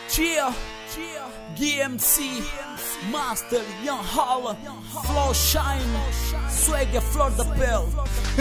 Chia, GMC, Master, Young Holla, Flow Shine, Swag é flor da pele.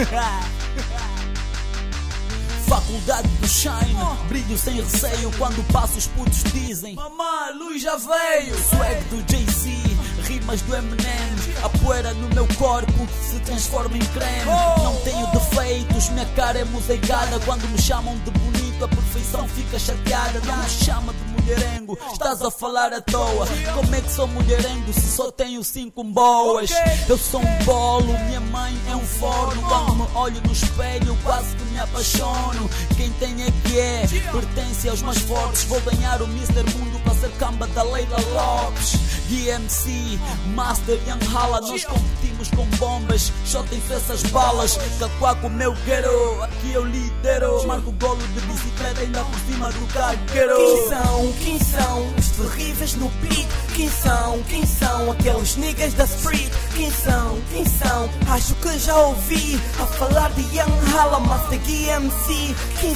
Faculdade do Shine, brilho sem receio quando passo os putos dizem: mamãe, luz já veio. Swag do Jay-Z, rimas do Eminem, a poeira no meu corpo se transforma em creme. Não tenho defeitos, minha cara é mosaicada. Quando me chamam de bonito, a perfeição fica chateada. Não me chama de mulherengo, estás a falar à toa. Como é que sou mulherengo se só tenho 5 boas? Eu sou um bolo, minha mãe é um forno. Quando me olho no espelho, quase que me apaixono. Quem tem é que é, pertence aos mais fortes. Vou ganhar o Mr. Mundo para ser camba da Leila Lopes. GMC, Master, Young Holla, nós competimos com bombas, só tem essas balas. Cacuá com o meu guero, aqui eu lidero. Marco golo de bicicleta ainda por cima do cargueiro. Quem são os terríveis no beat? Quem são aqueles niggas da street? Quem são? Acho que já ouvi a falar de Young Holla, Master GMC. Quem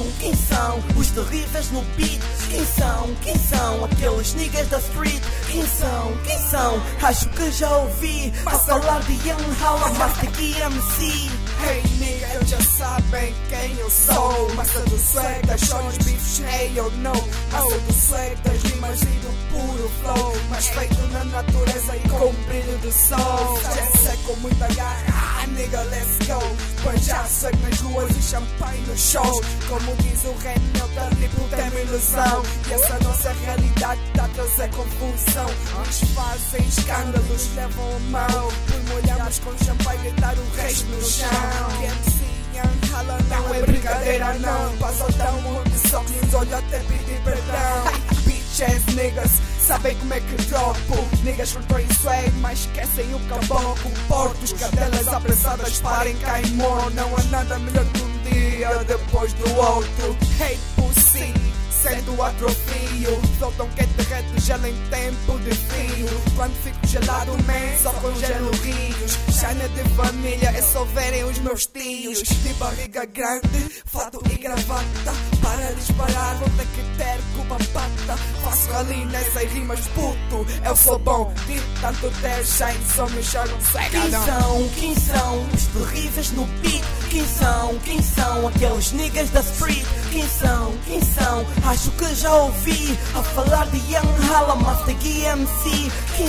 são os terríveis no beat? Quem são aqueles niggas da street? Quem são? Acho que já ouvi a falar de Young Holla, Master GMC. Hey nigga, eles já sabem quem eu sou. Master do swag, das sonhos, beefs, hey eu know. Master do swag, das rimas e do puro flow. Mas feito na natureza e com brilho do sol. Jazz com muita garra, nigga, let's go. Pois já swag nas ruas e champanhe nos shows. Como diz o René, tá tipo tem uma ilusão. E essa nossa realidade tá a trazer confusão. Uns fazem escândalos, levam a mão. Por molhamos com champanhe e dar o resto no chão. GMC, Young Holla, não é brincadeira não. Passa tão onde só que os olhos até pedir perdão. Bitch ass niggas, sabem como é que dropo. Niggas controem swag, mas esquecem o caboclo. Portos, cadelas apressadas, parem, caem, morram. Não há nada melhor que um dia depois do outro. Hey pussy, sendo atrofio. Soltam que derrete gelo em tempo de frio. Quando fico gelado, man, só congelo rios. China de família, é só verem os meus tios. De barriga grande, fato e gravata. Para disparar, vou ter que ter cuba pata. Faço ali nessas rimas, puto, eu sou bom. De tanto ter shine, só me enxergam cegadão. Quem são os terríveis no beat? Quem são aqueles niggas da street? Quem são? Acho que já ouvi a falar de Young Holla, Master GMC. Quem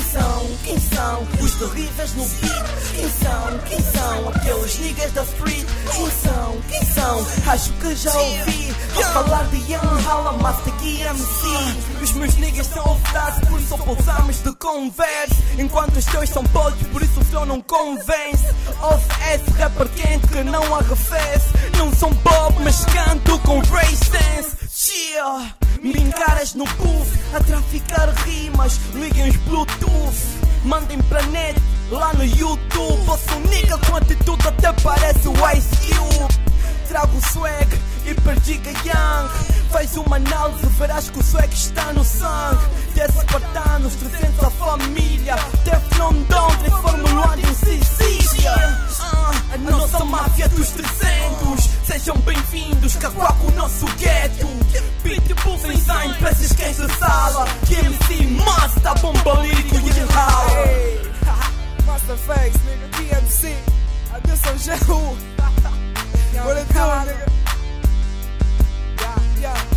são os terríveis no beat? Quem são aqueles niggas da street? Quem são? Acho que já ouvi a falar de Young Holla, Master GMC. Os meus niggas são off-task, por isso pousamos de converse. Enquanto os teus são podres, por isso o flow não convence. Off-S, rapper quente que não arrefece. Não sou Bob, mas canto com Ray Sense. Chia, me encaras no puff, a traficar rimas, liguem os Bluetooth. Mandem pra net, lá no YouTube. Vosso nigga com atitude até parece o Ice Cube. Trago swag, hipergiga young. Faz uma análise, verás que o swag está no sangue. 10 espartanos, 300 a família. Teflon Don, transformam em Sicília. A nossa máfia dos 300. Sejam bem-vindos, Cacuá com o nosso gueto. Pitbull sem sign, peças quem se sala. GMC, Master, bomba lírico e Young Holla. Hey, Master Face, nigga, GMC. Adeus ao G.U. What it do, nigga? Yeah.